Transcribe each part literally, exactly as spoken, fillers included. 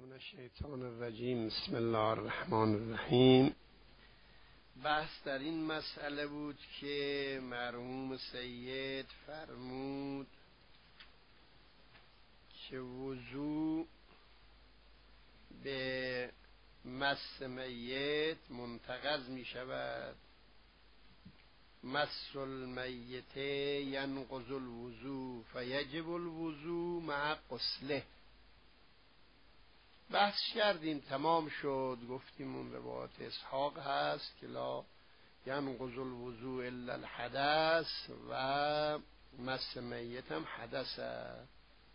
من الشیطان الرجیم. بسم الله الرحمن الرحیم. بحث در این مسئله بود که مرحوم سید فرمود که وضو به مس میت منتقض می شود. مس المیت ینقض الوضو فیجب الوضو مع غسله. بحث کردیم، تمام شد. گفتیم اون روایت اسحاق هست که لا ینقض الوضو الا الحدث و مس میت هم حدث است.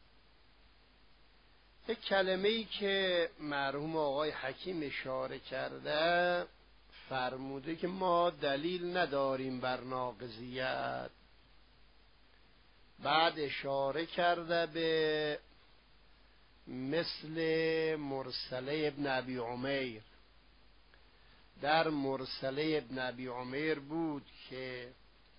یک کلمه ای که مرحوم آقای حکیم اشاره کرده، فرموده که ما دلیل نداریم بر ناقضیت. بعد اشاره کرده به مثل مرسله ابن ابی عمیر. در مرسله ابن ابی عمیر بود که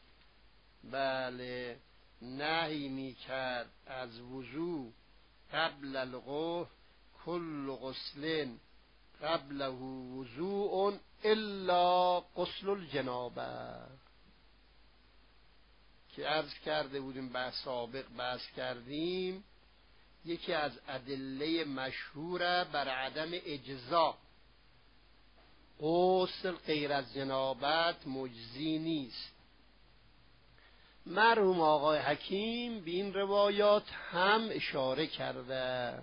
بله نهی می کرد از وضو قبل الغسل، کل غسل قبله وضوء الا غسل الجنابه، که عرض کرده بودیم بحث سابق بحث کردیم. یکی از ادله مشهوره بر عدم اجزا غسل غیر از جنابت مجزی نیست. مرحوم آقای حکیم به این روایات هم اشاره کرده.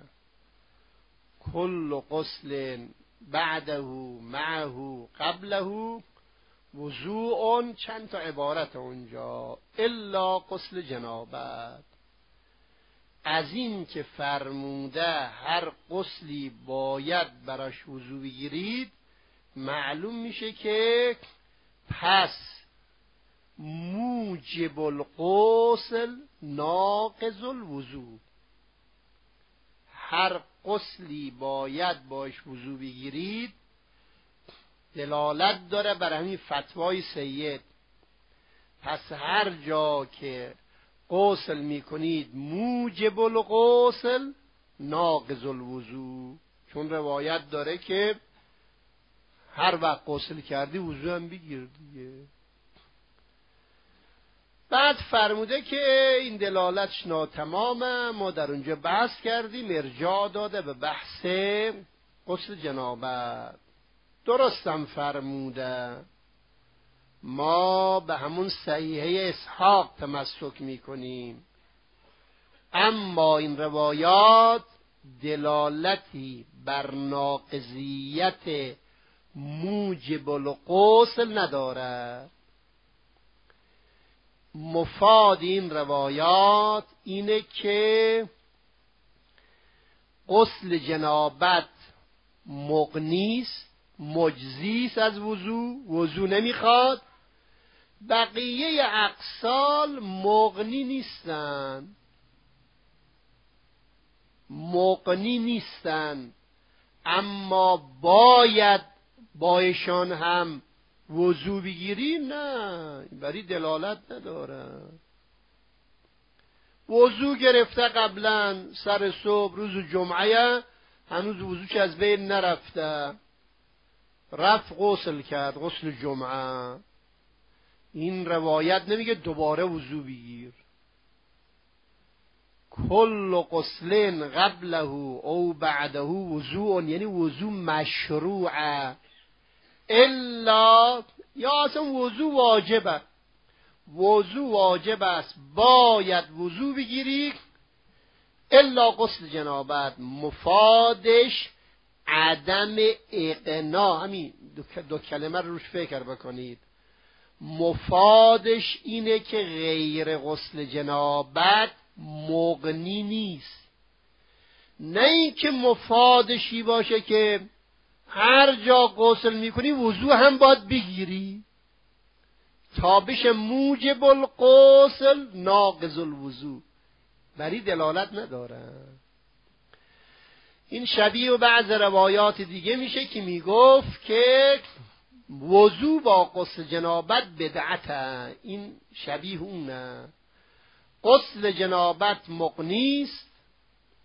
کل غسل بعده معه قبله وضوء، چند تا عبارت اونجا، الا غسل جنابت. از این که فرموده هر غسلی باید براش وضو بگیرید، معلوم میشه که پس موجب الغسل ناقض الوضو، هر غسلی باید باش وضو بگیرید دلالت داره بر همین فتوای سید. پس هر جا که غسل میکنید موجب الغسل ناقض الوضو، چون روایت داره که هر وقت غسل کردی وضو هم بگیر دیگه. بعد فرموده که این دلالتش ناتمامه. ما در اونجا بحث کردیم، ارجاع داده به بحث غسل جنابت. درستم فرموده، ما به همون صحیحه اسحاق تمسک میکنیم، اما این روایات دلالتی بر ناقضیت موجب الغسل نداره. مفاد این روایات اینه که غسل جنابت مغنیست، مجزیست از وضو، وضو نمیخواد. بقیه اغسال مغنی نیستن، مغنی نیستن، اما باید بایشان هم وضو بگیری؟ نه، برای دلالت نداره. وضو گرفته قبلا سر صبح روز جمعه، هنوز وضوش از بین نرفته، رفت غسل کرد، غسل جمعه. این روایت نمیگه دوباره وضو بگیر. کل غسل قبله او بعده وضوء، یعنی وضو مشروعه. الا، یا اصلا وضو واجبه، وضو واجب است، باید وضو بگیری. الا غسل جنابت، مفادش عدم اقنا. همین دو, دو کلمه روش فکر بکنید. مفادش اینه که غیر غسل جنابت مغنی نیست. نه اینکه مفادشی باشه که هر جا غسل میکنی وضو هم باید بگیری، تا بشه موجب الغسل ناقض الوضو. بری دلالت نداره. این شبیه و بعض روایات دیگه میشه که میگفت که وضو با غسل جنابت بدعته. این شبیه اونه. غسل جنابت مغنیست،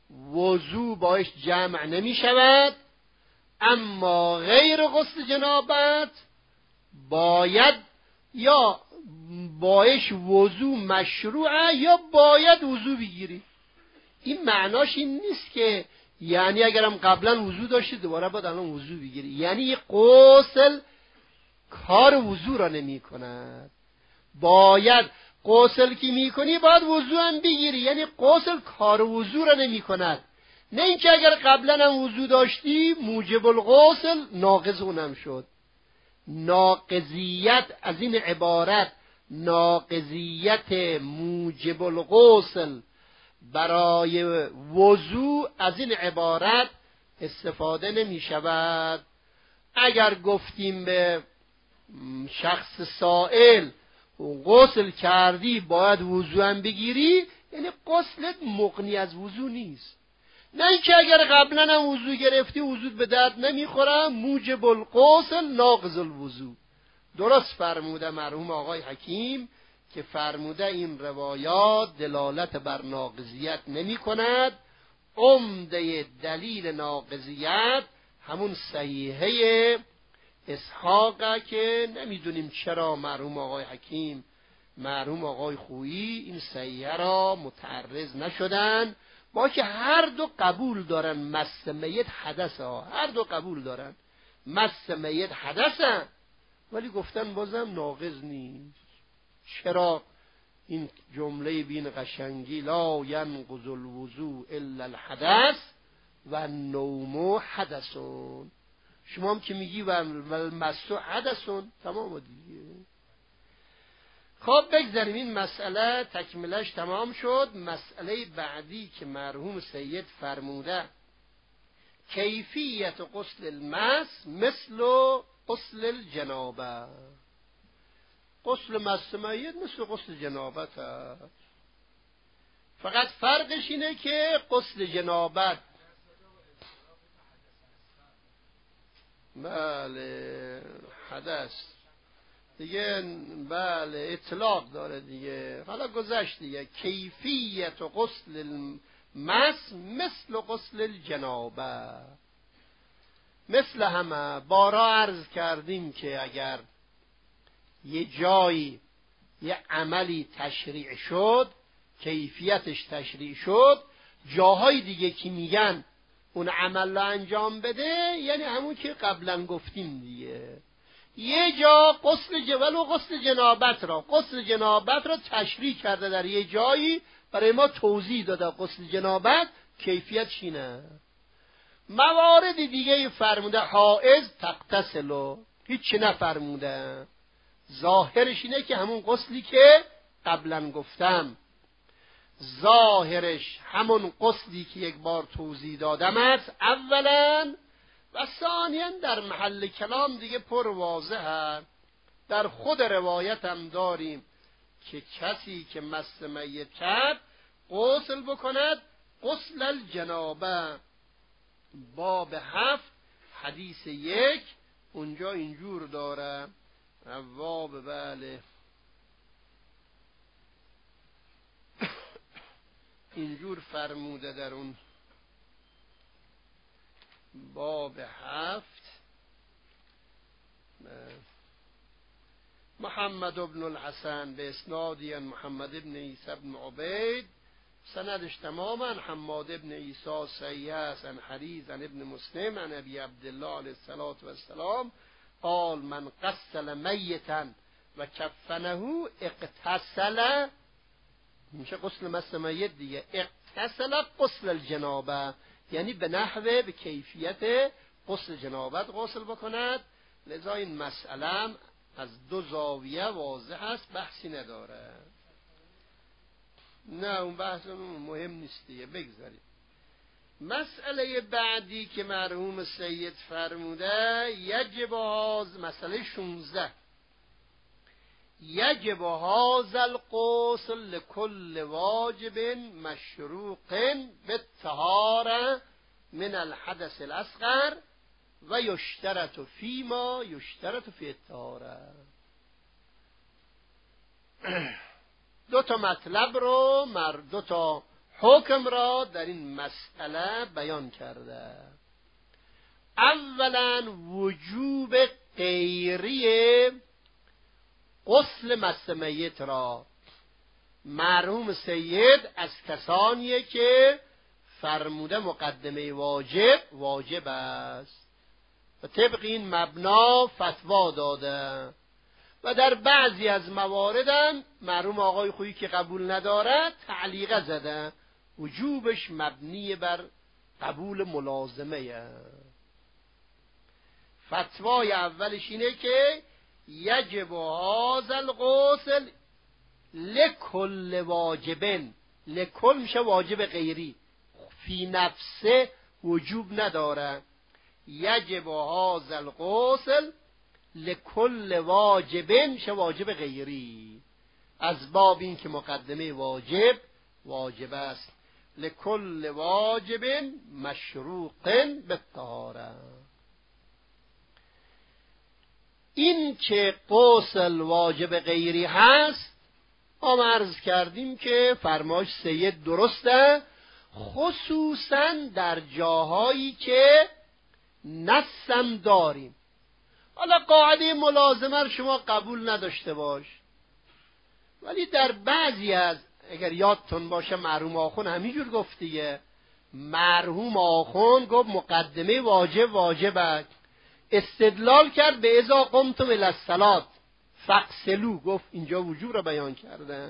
وضو باش جمع نمی شود، اما غیر غسل جنابت باید یا باش وضو مشروعه یا باید وضو بگیری. این معناش این نیست که یعنی اگرم قبلا وضو داشتی دوباره باید الان وضو بگیری، یعنی غسل کار وضو را نمی کند. باید غسل که می کنی باید وضو هم بگیری، یعنی غسل کار وضو را نمی کند. نه اینکه اگر قبلا هم وضو داشتی موجب الغسل ناقض اونم شد. ناقضیت از این عبارت، ناقضیت موجب الغسل برای وضو از این عبارت استفاده نمی شود. اگر گفتیم به شخص سائل غسل کردی باید وضو هم بگیری، یعنی غسلت مغنی از وضو نیست. نه اینکه اگر قبلا هم وضو گرفتی وضو به درد نمیخوره، موجب الغسل ناقض الوضو. درست فرموده مرحوم آقای حکیم که فرموده این روایات دلالت بر ناقضیت نمی کند. عمده دلیل ناقضیت همون صحیحه اسحاقه که نمیدونیم چرا مرحوم آقای حکیم مرحوم آقای خویی این صحیحه را متعرض نشدن، با که هر دو قبول دارن مس میت حدث ها، هر دو قبول دارن مس میت حدث، ولی گفتن بازم ناقض نیست. چرا؟ این جمله بین قشنگی لا ینقض الوضوء الا الحدث و النوم حدثون. شما هم که میگی و المسو حدثون تمام دیگه. خب بگذاریم این مسئله تکملش تمام شد. مسئله بعدی که مرحوم سید فرموده کیفیت غسل المس مثل غسل الجنابه. غسل مس میت مثل غسل جنابت است، فقط فرقش اینه که غسل جنابت بله حدث دیگه، بله اطلاق داره دیگه، حالا گذشت دیگه. کیفیت غسل المس مثل غسل الجنابه، مثل همه. بارا عرض کردیم که اگر یه جایی یه عملی تشریع شد، کیفیتش تشریع شد، جاهای دیگه که میگن اون عمل رو انجام بده یعنی همون که قبلا گفتیم دیگه. یه جا غسل جبل و غسل جنابت را غسل جنابت را تشریع کرده در یه جایی، برای ما توضیح داده غسل جنابت کیفیت شینه. موارد دیگه فرموده حائض تغتسل، هیچ نفرموده. ظاهرش اینه که همون غسلی که قبلا گفتم، ظاهرش همون غسلی که یک بار توضیح دادم است اولا، و ثانیا در محل کلام دیگه پر واضح است. در خود روایت هم داریم که کسی که مس میت کرد غسل بکند غسل الجنابه، باب هفت حدیث یک اونجا اینجور داره. باب بله اینجور فرموده در اون باب هفت محمد بن الحسن به اسنادی محمد بن عیسی بن عبید، سندش تماما حماد بن عیسی صحیح است، عن حریز عن ابن مسلم عن ابی عبدالله علیه السلام قال من غسل میتا و کفنه اغتسل، میشه غسل مس میت دیگه، اغتسل غسل الجنابه، یعنی به نحوه به کیفیت غسل جنابت غسل بکند. لذا این مسئله از دو زاویه واضح است، بحثی نداره. نه اون بحث مهم نیست دیگه، بگذاریم. مسئله بعدی که مرحوم سید فرموده یجب هاز، مسئله شونزده، یجب هذا الغسل لكل واجب مشروق بالطهارة من الحدث الاصغر و یشترط فیما یشترط فی الطهارة. دو تا مطلب رو مر دو تا حکم را در این مسئله بیان کرده. اولا وجوب غیری غسل مس میت را. مرحوم سید از کسانیه که فرموده مقدمه واجب واجب است و طبق این مبنا فتوا داده و در بعضی از مواردم مرحوم آقای خویی که قبول ندارد تعلیقه زده وجوبش مبنی بر قبول ملازمه. فتوای اولش اینه که یجب هذا الغسل لکل واجبن. لکل میشه واجب غیری، فی نفسه وجوب نداره. یجب هذا الغسل لکل واجبن میشه واجب غیری، از باب این که مقدمه واجب واجب است. لکل واجب مشروق بالطهاره. این که غسل واجب غیری هست ما عرض کردیم که فرمایش سید درسته، خصوصا در جاهایی که نصم داریم. حالا قاعده ملازمه رو شما قبول نداشته باش، ولی در بعضی از، اگر یادتون باشه مرحوم آخون همینجور گفت دیگه، مرحوم آخون گفت مقدمه واجب واجب است، استدلال کرد به اذا قمتم الی الصلاة فاغسلوا، گفت اینجا وجوب را بیان کرده.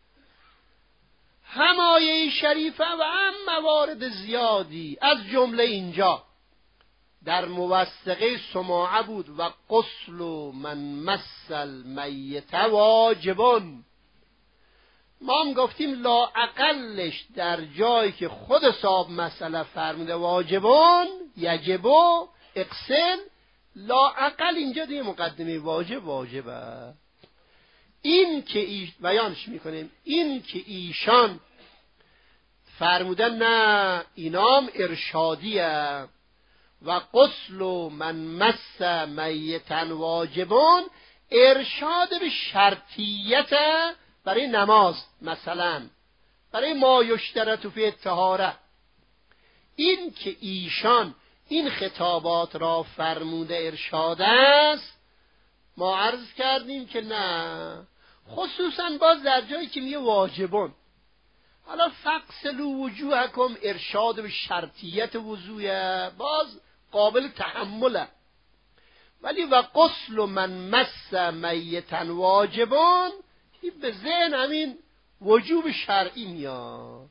هم آیه شریفه و هم موارد زیادی، از جمله اینجا در موثقه سماعه بود و غسل من مس المیت واجبون. ما هم گفتیم لا اقلش در جایی که خود صاحب مسئله فرموده واجبون یجبو اغسل، لا اقل اینجا دیگه مقدمه واجب واجبه. این که ایش بیانش میکنیم، این که ایشان فرمودن نه اینام ارشادیه و غسل من مس میتا واجبون، ارشاد به شرطیت برای نماز، مثلا برای ما یشترط فی الطهاره. این که ایشان این خطابات را فرموده ارشاد است، ما عرض کردیم که نه، خصوصا باز در جایی که میگه واجبون. حالا فغسلوا وجوهکم ارشاد به شرطیت وضوء باز قابل تحمله، ولی و غسل من مس میتا واجبون به ذهن همین وجوب شرعی میاد.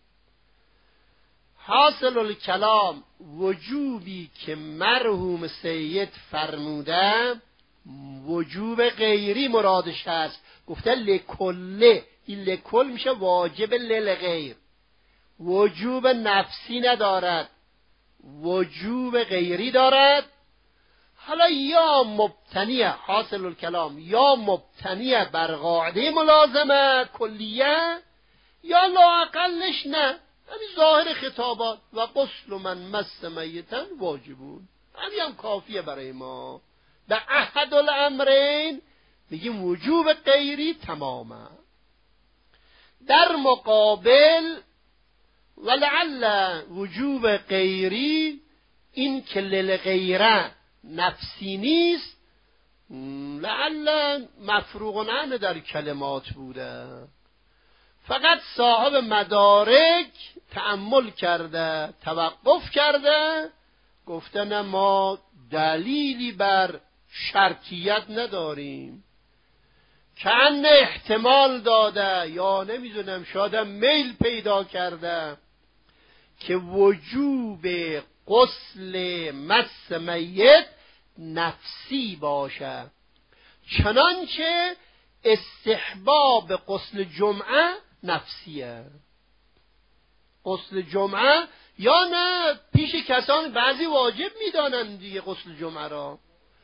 حاصل الکلام وجوبی که مرحوم سید فرموده وجوب غیری مرادش هست. گفته لکله، این لکل میشه واجب للغیر، وجوب نفسی ندارد، وجوب غیری دارد. حالا یا مبتنیه، حاصل الکلام یا مبتنیه بر قاعده ملازمه کلیه، یا لا اقلش نه، همین ظاهر خطابات و غسل من مس میتا واجبون، همین هم کافیه برای ما. به احد الامرین میگیم وجوب غیری تماما. در مقابل ولعل وجوب غیری این که للغیره نفسی نیست، لعل مفروغ عنه در کلمات بوده، فقط صاحب مدارک تأمل کرده، توقف کرده، گفته نه ما دلیلی بر شرطیت نداریم، کأن احتمال داده یا نمیدونم شاید میل پیدا کرده که وجوب غسل مس میت نفسی باشه، چنانچه استحباب غسل جمعه نفسیه. غسل جمعه یا نه پیش کسان بعضی واجب میدانند دیگه غسل جمعه را،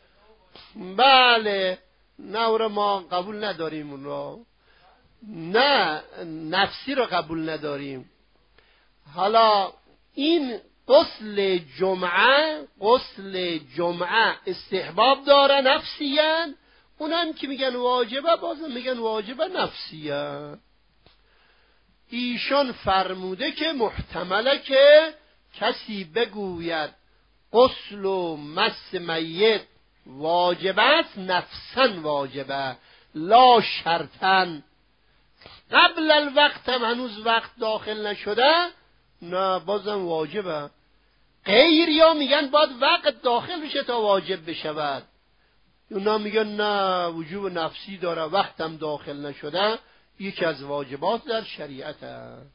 بله نه اون را ما قبول نداریم، اون را نه نفسی را قبول نداریم. حالا این غسل جمعه، غسل جمعه استحباب داره نفسیان، اونم که میگن واجبه بازم میگن واجبه نفسیه. ایشان فرموده که محتمله که کسی بگوید غسل و مس میت واجب است، نفسا واجبه لا شرطن. قبل الوقت هم هنوز وقت داخل نشده، نه بازم واجبه. غیریا میگن باید وقت داخل بشه تا واجب بشود، اونا میگن نه وجوب نفسی داره، وقتم داخل نشده یکی از واجبات در شریعت است.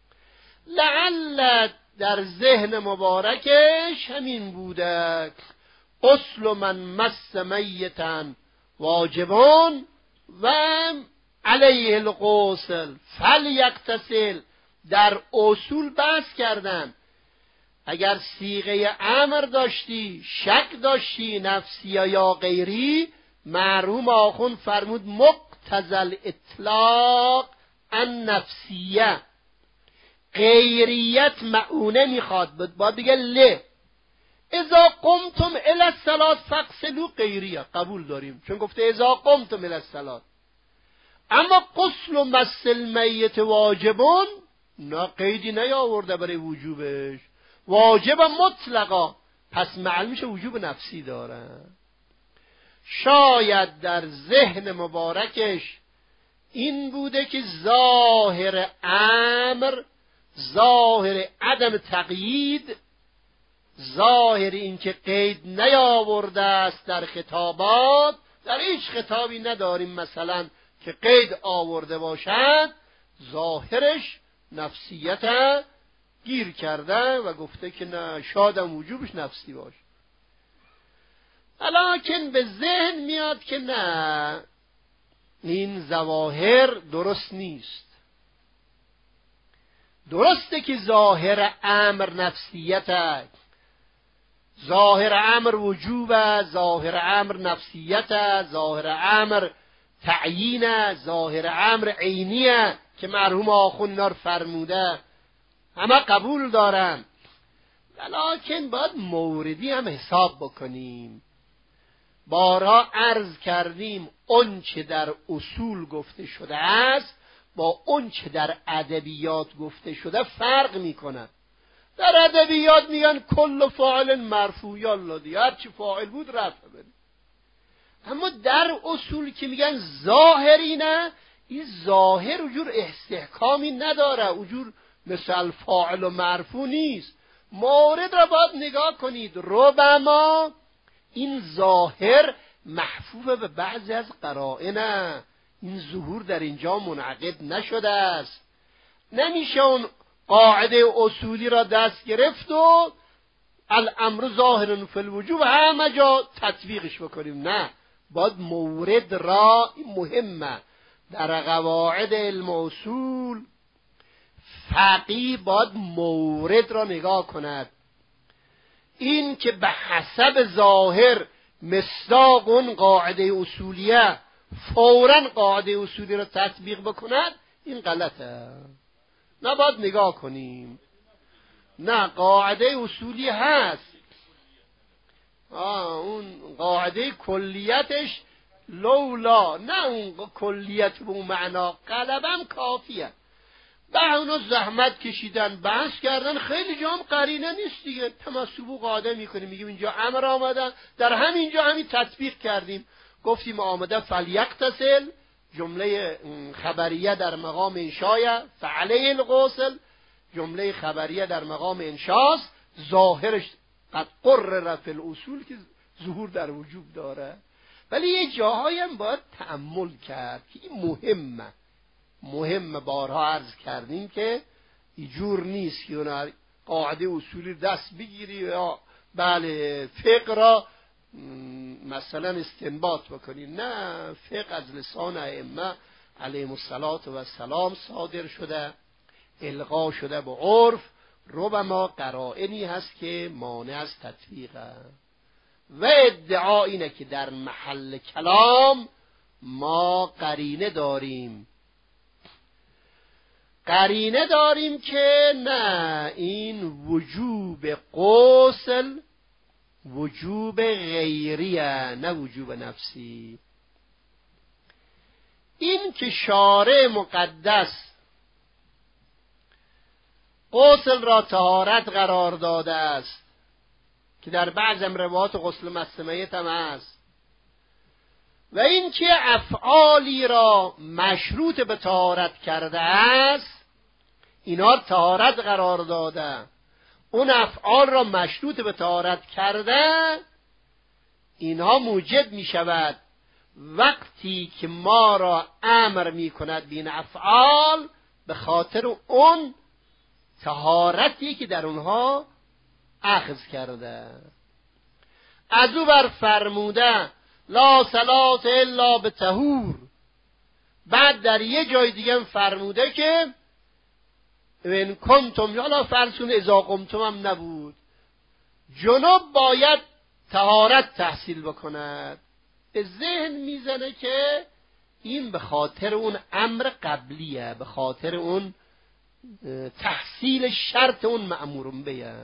لعل در ذهن مبارکش همین بوده غسل من مس میتا واجبون و علیه الغسل فلیغتسل. در اصول بحث کردن، اگر صیغه امر داشتی، شک داشتی نفسی یا غیری، مرحوم آخوند فرمود مقتضی الاطلاق ان نفسیه، غیریت معونه میخواد، باید بگه له اذا قمتم الی الصلاة فاغسلوا، غیریه قبول داریم چون گفته اذا قمتم الی الصلاة. اما غسل و مس المیت واجبون، نه قیدی نیاورده برای وجوبش، واجب مطلقا، پس معلوم میشه وجوب نفسی داره. شاید در ذهن مبارکش این بوده که ظاهر امر، ظاهر عدم تقیید، ظاهر این که قید نیاورده است در خطابات، در هیچ خطابی نداریم مثلا که قید آورده باشد، ظاهرش نفسیت گیر کرده و گفته که نه شادم وجوبش نفسی باشه. لکن به ذهن میاد که نه این ظواهر درست نیست. درسته که ظاهر امر نفسیت است، ظاهر امر وجوب است، ظاهر امر نفسیت است، ظاهر امر تعیین است، ظاهر امر عینی است که مرحوم آخوند نار فرموده، همه قبول دارن. ولیکن باید موردی هم حساب بکنیم. بارها عرض کردیم اون چه در اصول گفته شده است با اون چه در ادبیات گفته شده فرق میکنه. در ادبیات میگن کل فاعل مرفوع، یالا دیگه هر چی فاعل بود رفع بده. اما در اصول که میگن ظاهری، نه این ظاهر اونجور استحکامی نداره، اونجور مثل فاعل و مرفوع نیست. مورد را باید نگاه کنید، ربما این ظاهر محفوظ به بعضی از قرائن، این ظهور در اینجا منعقد نشده است. نمیشه اون قاعده اصولی را دست گرفت و الامر ظاهر فی الوجوب همه جا تطبیقش بکنیم، نه، باید مورد را، این مهمه در قواعد علم اصول، فقیه باید مورد را نگاه کند. این که به حسب ظاهر مصداق اون قاعده اصولیه فوراً قاعده اصولی را تطبیق بکند، این غلطه. نباید نگاه کنیم، نه قاعده اصولی هست، آه اون قاعده کلیتش لولا، نه اون کلیت به اون معنا قلبم کافیه. به اونا زحمت کشیدن بحث کردن، خیلی جام قرینه نیست دیگه، تمسبو قاعده میکنیم، میگیم اینجا امر آمدن، در همینجا همین تطبیق کردیم، گفتیم آمده فلیغتسل، جمله خبریه در مقام انشایه، فعلیه الغسل جمله خبریه در مقام انشاست، ظاهرش قد قرر فی الاصول که ظهور در وجوب داره. ولی یه جاهایی هم باید تأمل کرد که این مهمه مهمه بارها عرض کردیم که اینجور نیست که اون قاعده اصولی دست بگیری یا بله فقه را مثلا استنباط بکنی، نه، فقه از لسان ائمه علیهم السلام صادر شده، القا شده به عرف، ربما قرائنی هست که مانع از تطبیقه. و ادعا اینه که در محل کلام ما قرینه داریم قرینه داریم که نه، این وجوب غسل وجوب غیریه، نه وجوب نفسی. این که شارع مقدس غسل را طهارت قرار داده است که در بعض روایات غسل مس میت هم است، و اینکه افعالی را مشروط به طهارت کرده است، اینا طهارت قرار داده، اون افعال را مشروط به طهارت کرده، اینها موجب می شود وقتی که ما را امر می کند بین افعال به خاطر اون طهارتی که در اونها اخذ کرده. از او بر فرموده لا صلاة الا به طهور. بعد در یه جای دیگه فرموده که ان کنتم، حالا فرسون اذا قمتم هم نبود، جنوب باید طهارت تحصیل بکند. به ذهن میزنه که این به خاطر اون امر قبلیه، به خاطر اون تحصیل شرط اون مأمورون بیه.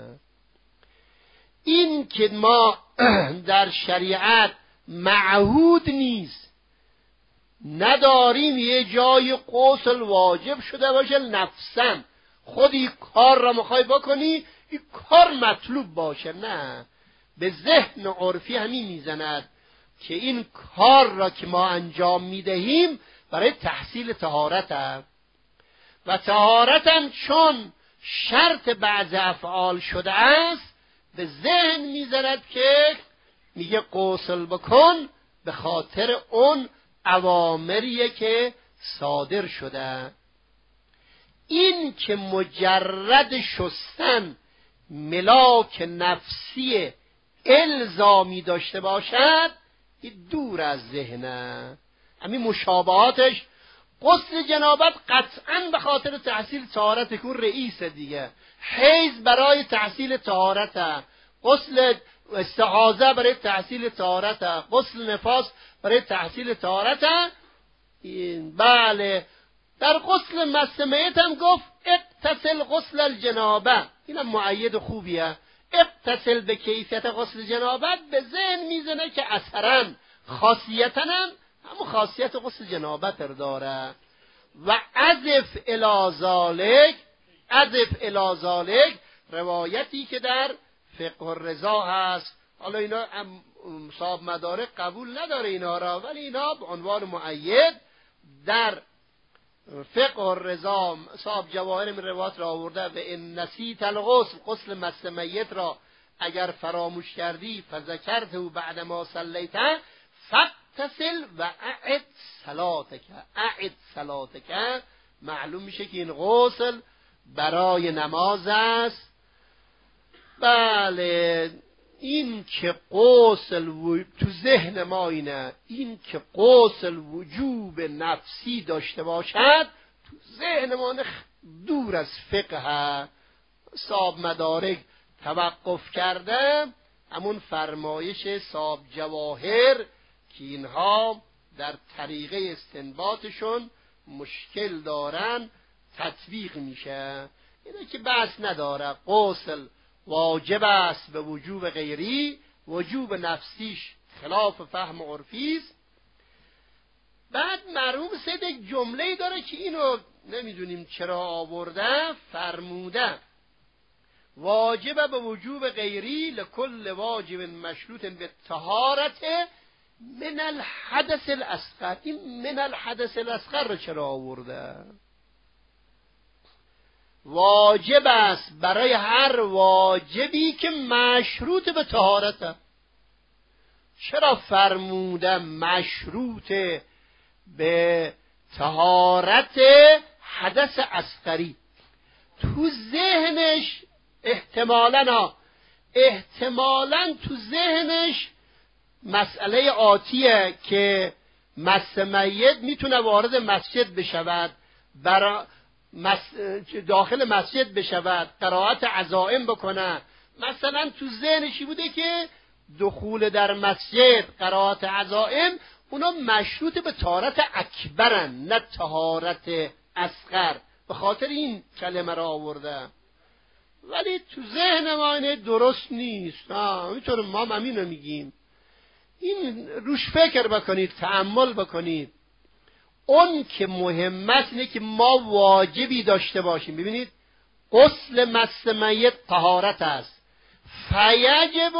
این که ما در شریعت معهود نیست، نداریم یه جای غسل واجب شده باشه نفساً خودی کار را میخوای بکنی این کار مطلوب باشه، نه، به ذهن عرفی همین میزند که این کار را که ما انجام میدهیم برای تحصیل طهارت است و طهارت هم چون شرط بعض افعال شده است به ذهن میزند که میگه غسل بکن به خاطر اون اوامریه که صادر شده. این که مجرد شستن ملاک نفسی الزامی داشته باشد این دور از ذهنه. همین مشابهاتش غسل جنابت قطعاً به خاطر تحصیل طهارت کن رئیس دیگه، حیض برای تحصیل طهارت، غسل استحاضه برای تحصیل طهارت، غسل نفاس برای تحصیل طهارت. بله، در غسل مس میت هم گفت اغتسل غسل الجنابه، اینم معید خوبیه. اغتسل به کیفیت غسل جنابت به ذهن میزنه که اثراً خاصیتاً هم همون خاصیت غسل جنابت رو داره. و عزف الی ذالک، عزف الی ذالک روایتی که در فقه الرضا هست. حالا اینا صاحب مدارک قبول نداره اینا را، ولی اینا به عنوان معید در فقه الرضا صاحب جواهر من روایات را آورده و ان نسیت الغسل، غسل مس میت را اگر فراموش کردی فذکرته بعد ما صلیت فاغتسل و اعد صلاتک، اعد صلاتک. معلوم میشه که این غسل برای نماز است. بله، این که غسل و... تو ذهن ما اینه، این که غسل وجوب نفسی داشته باشد تو ذهن ما دور از فقه. صاحب مدارک توقف کرده همون فرمایش صاحب جواهر که اینها در طریقه استنباطشون مشکل دارن تطبیق میشه. اینه که بحث نداره، غسل واجب است به وجوب غیری، وجوب نفسیش خلاف فهم عرفی است. بعد مرحوم سید یک جمله‌ای داره که اینو نمیدونیم چرا آورده، فرموده واجب به وجوب غیری لکل واجب مشروط به طهارت من الحدث الاصغر. این من الحدث الاصغر رو چرا آورده؟ واجب است برای هر واجبی که مشروط به طهارت. چرا فرموده مشروط به طهارت حدث اصغری؟ تو ذهنش احتمالاً احتمالاً تو ذهنش مسئله آتیه که مس میت میتونه وارد مسجد بشود، برای داخل مسجد بشود، قرائت عزائم بکنه. مثلا تو ذهنشی بوده که دخول در مسجد، قرائت عزائم، اونا مشروط به طهارت اکبرن نه طهارت اصغر، به خاطر این کلمه را آورده. ولی تو ذهن ما اینه درست نیست. اینطور ما هم همین رو میگیم. این روش فکر بکنید، تأمل بکنید. اون که مهم است اینه که ما واجبی داشته باشیم. ببینید غسل مس میت طهارت است. فیجب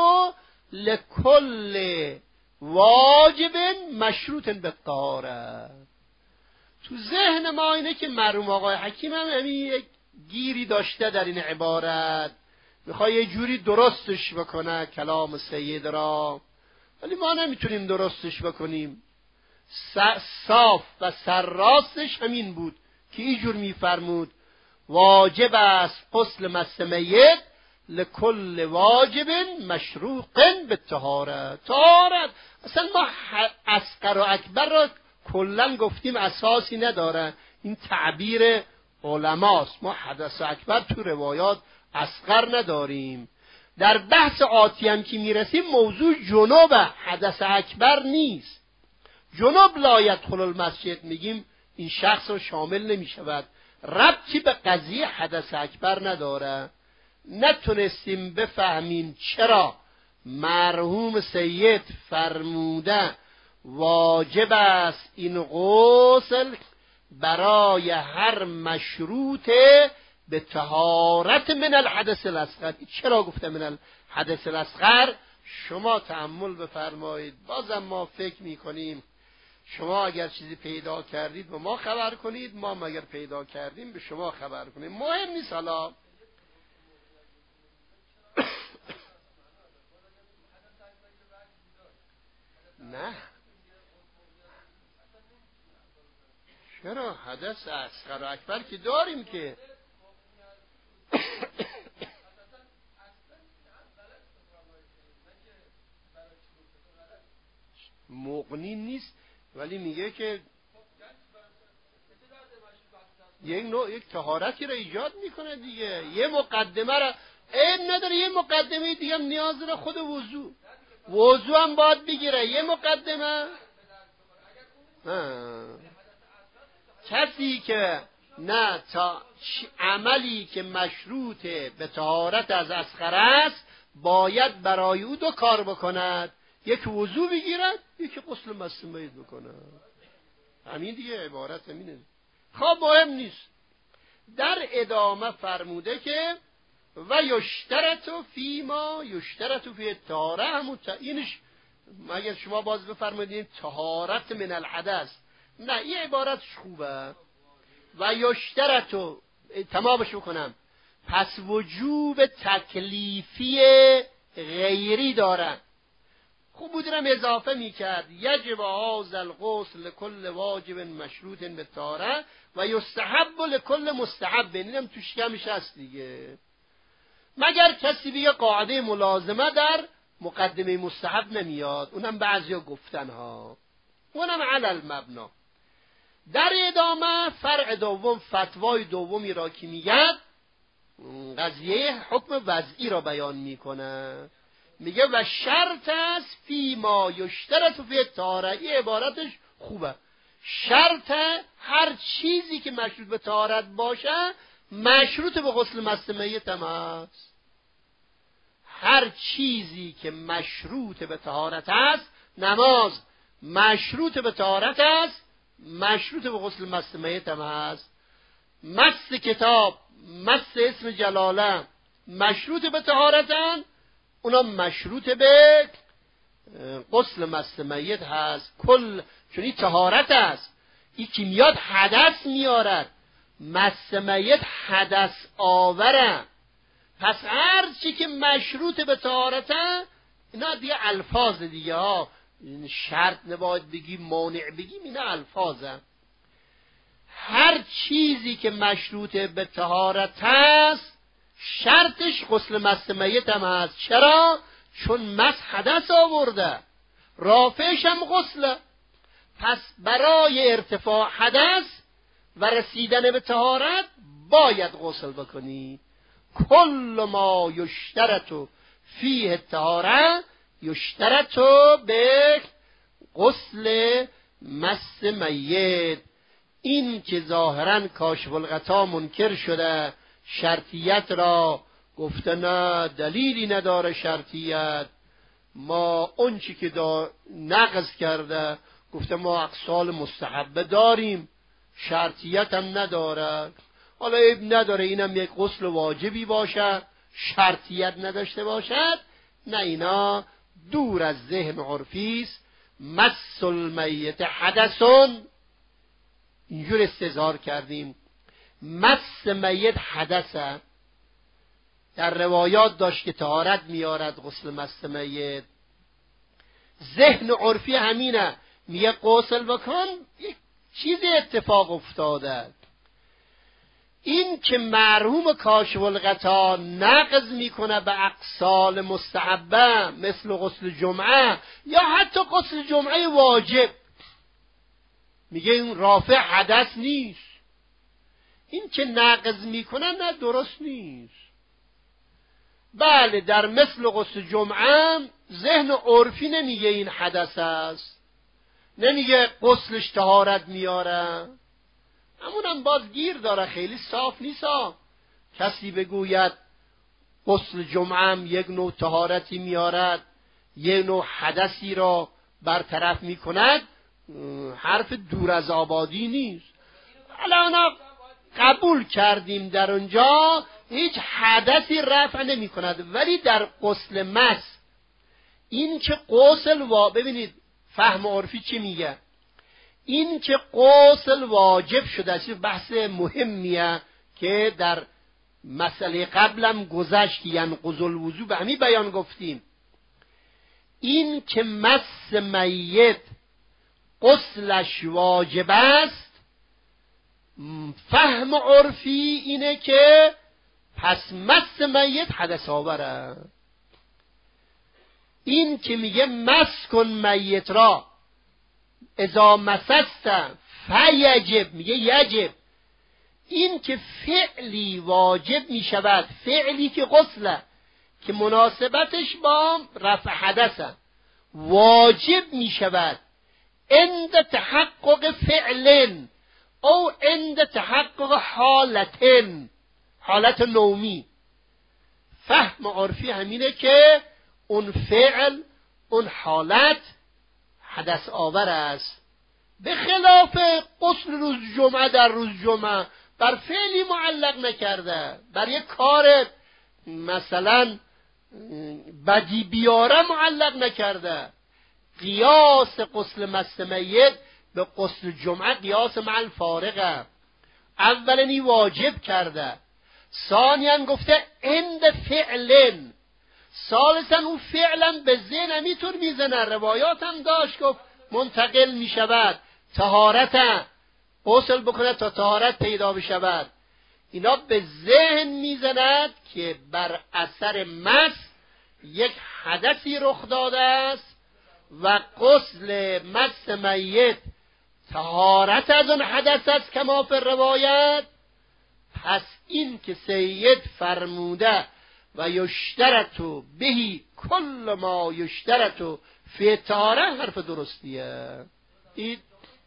لکل واجب مشروط به طهارت. تو ذهن ما اینه که مرحوم آقای حکیم هم همین یک گیری داشته در این عبارت، میخواد یه جوری درستش بکنه کلام سید را، ولی ما نمیتونیم درستش بکنیم. صاف و سرراستش همین بود که اینجور میفرمود واجب است غسل مس میت لکل واجب مشروط به طهارت. طهارت اصلا ما اصغر و اکبر را کلا گفتیم اساسی نداره، این تعبیر علماست. ما حدث اکبر تو روایات اصغر نداریم. در بحث آتی هم که میرسیم موضوع جنوب حدث اکبر نیست. جنوب لا یدخل المسجد میگیم این شخص رو شامل نمیشود، ربطی به قضیه حدث اکبر نداره. نتونستیم بفهمیم چرا مرحوم سید فرموده واجب است این غسل برای هر مشروط به طهارت من الحدث الاصغر. چرا گفته من الحدث الاصغر؟ شما تأمل بفرمایید. بازم ما فکر میکنیم شما اگر چیزی پیدا کردید به ما خبر کنید، ما مگر پیدا کردیم به شما خبر کنیم. مهم نیست. حالا نه، چرا حدث اصغر و اکبر که داریم که مغنی نیست، ولی میگه که یک نوع یک طهارتی را ایجاد میکنه دیگه. یه مقدمه را عیب نداره، یه مقدمه دیگه هم نیاز داره خود وضو. وضو هم باید بگیره یه مقدمه. کسی که نه تا عملی که مشروط به طهارت از اصغر است باید برای او دو کار بکند، یک وضو بگیرد یکی غسل مس میت بکند. همین دیگه، عبارت همینه. خب مهم نیست. در ادامه فرموده که و یشترط فی ما یشترط فی طهاره، همون اینش مگر شما باز بفرمایید طهارت من الحدث. نه، این عبارتش خوبه. و یشترط تمامش بکنم. پس وجوب تکلیفی غیری داره. خوب بودیم اضافه میکرد یجب هذا الغسل کل واجب مشروط به طهاره و یستحب لکل مستحب. اینم توش کمش هست دیگه. مگر کسی بگه قاعده ملازمه در مقدمه مستحب نمیاد، اونم بعضیا گفتن ها، اونم علی المبنا. در ادامه فرع دوم، فتوای دومی را که میگه قضیه حکم وضعی را بیان میکنه. میگه و شرط است فی ما یشترط فی طهاره. این عبارتش خوبه. شرط هر چیزی که مشروط به طهارت باشه مشروط به غسل مس میت هم است. هر چیزی که مشروط به طهارت است، نماز مشروط به طهارت است، مشروط به غسل مس میت هم است. مس کتاب، مس اسم جلاله مشروط به طهارتن، اونا مشروط به غسل مس میت هست. کل چون این طهارت است، این که میاد حدث میارد. مس میت حدث آوره. پس هر چی که مشروط به طهارته، اینا دیگه الفاظ دیگه ها، شرط نباید بگیم، مانع بگیم، اینا الفاظه. هر چیزی که مشروط به طهارت است شرطش غسل مس میت هم هست. چرا؟ چون مس حدث آورده، رافعش هم غسله. پس برای ارتفاع حدث و رسیدن به طهارت باید غسل بکنی. کل ما یشترط فیه الطهاره یشترط به غسل مس میت. این که ظاهرا کاشف الغطا منکر شده شرطیت را، گفته نه دلیلی نداره شرطیت، ما اون چی که نقض کرده گفته ما اقسال مستحبه داریم، شرطیت هم نداره. حالا عیب نداره اینم یک غسل واجبی باشد، شرطیت نداشته باشد، نه، اینا دور از ذهن عرفی است. مس المیت حدثون، اینجور استظهار کردیم. مس میت حدثه، در روایات داشت که طهارت میارد غسل مس میت. ذهن عرفی همینه، میگه غسل بکن، یک چیز اتفاق افتاده. این که مرحوم کاشف الغطا نقض میکنه به اقسال مستحبه مثل غسل جمعه یا حتی غسل جمعه واجب، میگه این رافع حدث نیست. این که نقض میکنه نه، درست نیست. بله، در مثل غسل جمعه ذهن عرفی نمیگه این حدث است، نمیگه غسلش طهارت میاره، همونم باز گیر داره، خیلی صاف نیست. کسی بگوید غسل جمعه یک نوع طهارتی میارد، یک نوع حدثی را برطرف میکند، حرف دور از آبادی نیست. الان قبول کردیم در اونجا هیچ حدثی رفع نمی کند، ولی در غسل مس این که غسل وا ببینید فهم عرفی چی میگه، این که غسل واجب شده است، بحث مهمیه که در مسئله قبلم گذشت، یعنی ینقض الوضو به همین بیان گفتیم. این که مس میت غسلش واجب است، فهم عرفی اینه که پس مس میت حدث آوره. این که میگه مس کن میت را اذا مسست فیجب، میگه یجب، این که فعلی واجب میشود، فعلی که غسله که مناسبتش با رفع حدثه واجب میشود عند تحقق فعل او عند تحقق حالتن، حالت نومی. فهم عرفی همینه که اون فعل، اون حالت حدث آور است، به خلاف غسل روز جمعه در روز جمعه بر فعلی معلق نکرده، بر یک کار مثلا بدی بیاره معلق نکرده. قیاس غسل مس میت به غسل جمعه قیاس مع الفارقه. اولنی واجب کرده، ثانیاً گفته عند فعلن، ثالثاً اون فعلا به ذهن همینطور میزنه، روایات هم داشت گفت منتقل میشود، طهارت غسل بکنه تا طهارت پیدا بشود. اینا به ذهن میزند که بر اثر مس یک حدثی رخ داده است و غسل مس میت طهارت از اون حدث است کما فی روایت. پس این که سید فرموده و یشترطو بهی کل ما یشترطو فی طهاره، حرف درستیه. دید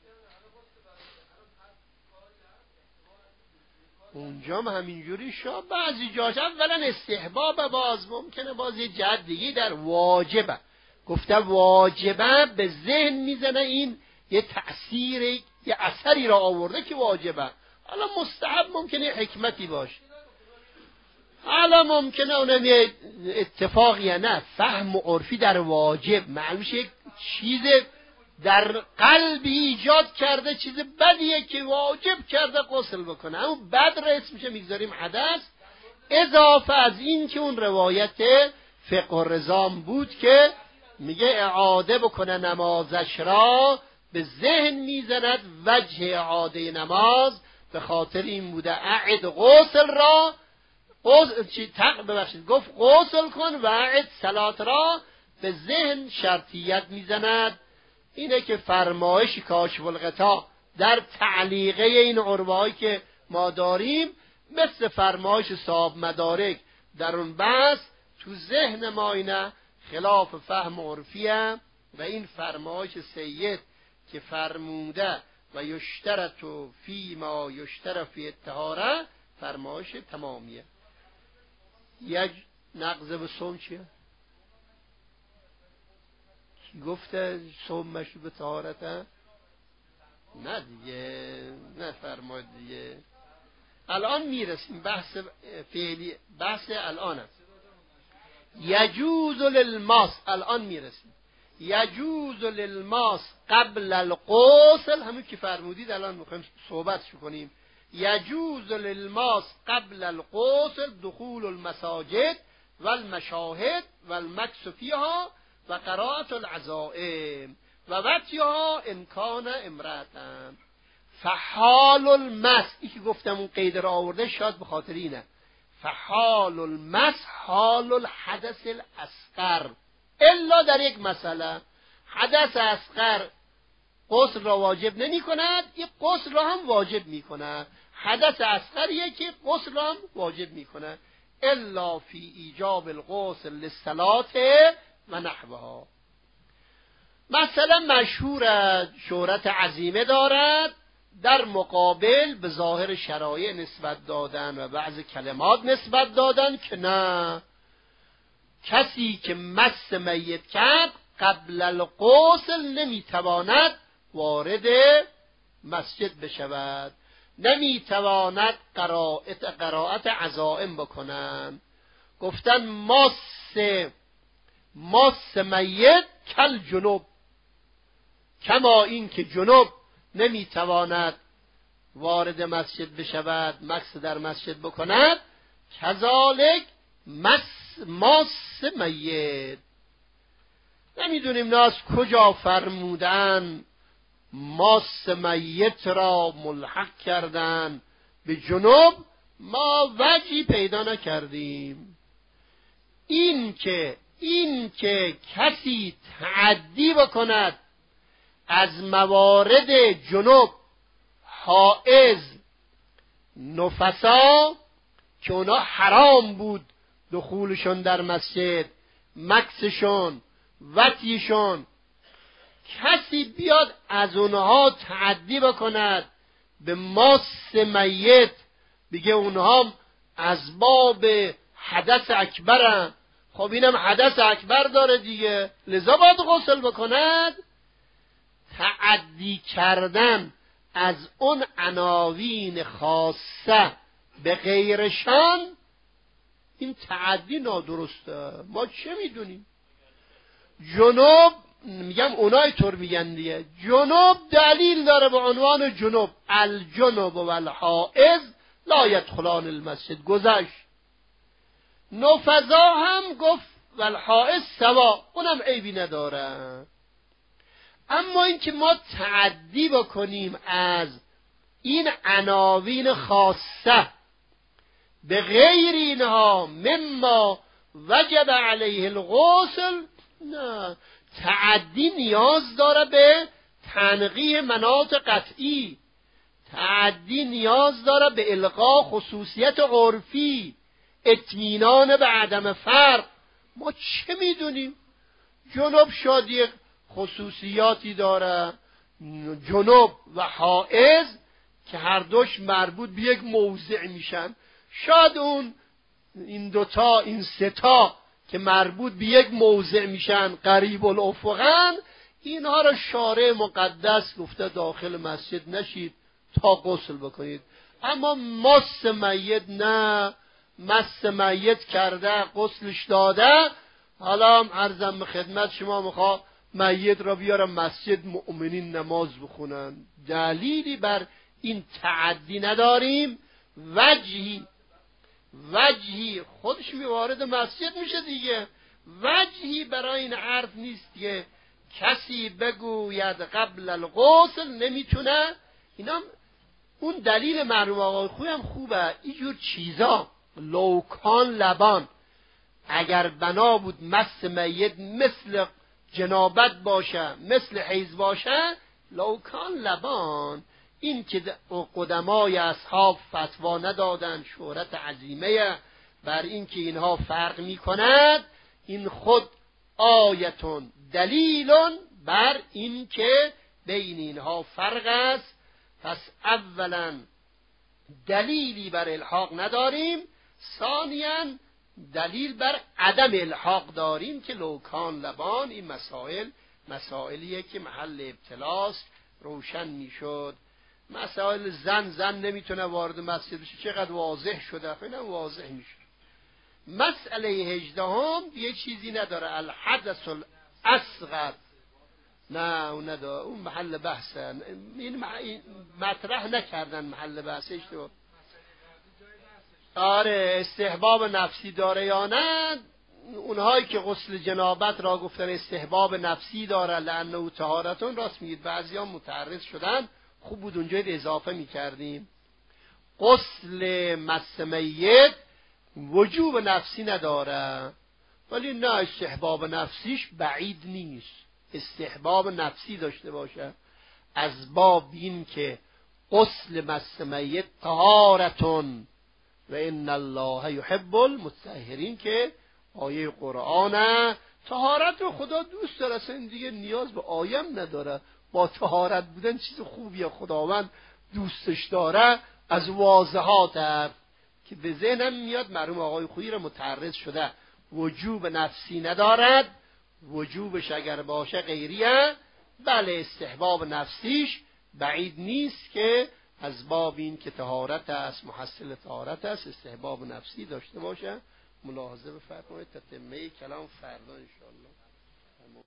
اونجا هم همینجوری شد، بعضی جاش اولا استحباب، باز ممکنه باز یه جهت دیگه در واجبه، گفته واجبه به ذهن میزنه، این یه تأثیر یه اثری را آورده که واجبه. حالا مستحب ممکنه حکمتی باشه، حالا ممکنه اونم یه اتفاقیه، نه، فهم عرفی در واجب معلومش یک چیز در قلب ایجاد کرده، چیز بدیه که واجب کرده غسل بکنه، اون بد را اسمش میگذاریم حدث، اضافه از این که اون روایت فقه و رزام بود که میگه اعاده بکنه نمازش را، به ذهن میزند وجه اعاده نماز به خاطر این بوده اعد غسل را، غسل چی تق ببخشید گفت غسل کن و اعد صلات را، به ذهن شرطیت میزند. اینه که فرمایش کاشف الغطا در تعلیقه این عربه‌هایی که ما داریم مثل فرمایش صاحب مدارک در اون بحث تو ذهن ما اینه خلاف فهم عرفیه، و این فرمایش سید که فرموده و یشترط فی ما یشترط فی الطهاره فرمایش تمامیه. یک نقض به صوم چیه؟ کی گفته صوم مشروع به طهارته؟ نه دیگه، نه فرماید دیگه. الان میرسیم بحث فعلی، بحث الان است. یجوز للماس، الان میرسیم. یجوز للماس قبل الغسل، همون که فرمودید الان میخوایم صحبتش کنیم. یجوز للماس قبل الغسل دخول المساجد والمشاهد والمکث فیها و قراءة العزائم و وطیها ان کان امرأة. فحال المس، این که گفتم اون قید را آورده شاید به خاطر اینه. فحال المس حال الحدث الاصغر، الا در یک مسئله، حدث اصغر غسل را واجب نمی کند، این غسل را هم واجب می کند. حدث اصغریه که غسل را هم واجب می کند. الا فی ایجاب الغسل للصلاة و نحوها. مثلا مشهور شهرت عظیمه دارد، در مقابل به ظاهر شرایع نسبت دادن و بعض کلمات نسبت دادن که نه، کسی که مس میت کرد قبل الغسل نمیتواند وارد مسجد بشود، نمیتواند قرائت قرائت عزائم بکنن. گفتن مس مس میت کل جنوب، کما این که جنوب نمیتواند وارد مسجد بشود، مکث در مسجد بکند، کذالک مس ماس میت. نمیدونیم نه از کجا فرمودن ماس میت را ملحق کردن به جنوب، ما وجهی پیدا نکردیم. این که این که کسی تعدی بکند از موارد جنوب، حائض، نفسا که اونا حرام بود دخولشون در مسجد، مکثشون، وطیشون، کسی بیاد از اونها تعدی بکند به ماس میت، بگه اونها از باب حدث اکبرن، خب اینم حدث اکبر داره دیگه، لذا باید غسل بکند. تعدی کردن از اون عناوین خاصه به غیرشان، این تعدی نادرسته. ما چه میدونیم؟ جنوب، میگم اونای طور میگن دیگه، جنوب دلیل داره به عنوان جنوب، الجنوب و الحائض لا يدخلان المسجد، گذشت. نفذا هم گفت والحائض سوا، اونم عیبی نداره. اما اینکه ما تعدی بکنیم از این عناوین خاصه به غیر اینها مما وجب علیه الغسل، نه. تعدی نیاز داره به تنقیح مناط قطعی، تعدی نیاز داره به القا خصوصیت عرفی، اطمینان به عدم فرق. ما چه میدونیم؟ جنوب شادی خصوصیاتی داره، جنوب و حائض که هر دوش مربوط به یک موضع میشن، شاید اون این دوتا این ستا که مربوط به یک موضع میشن قریب الافقن، اینها را شارع مقدس گفته داخل مسجد نشید تا غسل بکنید. اما مس میت نه، مس میت کرده غسلش داده، حالا هم عرضم به خدمت شما میخواد میت را بیارم مسجد مؤمنین نماز بخونن. دلیلی بر این تعدی نداریم. وجهی وجهی خودش می وارد مسجد میشه دیگه، وجهی برای این حرف نیست که کسی بگوید قبل الغسل نمیتونه. اینا اون دلیل معلوم آقای خوی هم خوبه، اینجور چیزا لوکان لبان، اگر بنا بود مس میت مثل جنابت باشه، مثل حیض باشه، لوکان لبان. این که قدمای اصحاب فتوا ندادن، شهرت عظیمه بر این که اینها فرق می کند، این خود آیتون دلیلون بر این که بین اینها فرق است. پس اولا دلیلی بر الحاق نداریم، ثانیاً دلیل بر عدم الحاق داریم که لوکان لبان. این مسائل مسائلیه که محل ابتلاست، روشن میشد. مسائل زن زن نمیتونه وارد مسجد بشه، چقدر واضح شده، خیلی واضح میشه. مسئله هجدهم یه چیزی نداره، الحدث الاصغر، نه اون نداره، اون محل بحثه، این مطرح نکردن محل بحثش تو. آره استحباب نفسی داره یا نه، اونهایی که غسل جنابت را گفتن استحباب نفسی داره لانه طهارتون، راست میگید، بعضیا متعرض شدن، خوب بود اونجا اضافه میکردیم. غسل مس میت وجوب نفسی نداره، ولی نه استحباب نفسیش بعید نیست، استحباب نفسی داشته باشه، از باب این که غسل مس میت طهارتون و ان الله یحب المطهرین، که آیه قرآنه. طهارت رو خدا دوست داره، اصلا دیگه نیاز به آیم نداره، با طهارت بودن چیز خوبیه، خداوند دوستش داره. از واضحات که به ذهنم میاد مرحوم آقای خویی رو متعرض شده، وجوب نفسی ندارد، وجوبش اگر باشه غیریه، بله استحباب نفسیش بعید نیست که از باب این که طهارت است، محصل طهارت است، استحباب نفسی داشته باشه. ملاحظه بفرمایید، تتمه کلام فردا انشاءالله.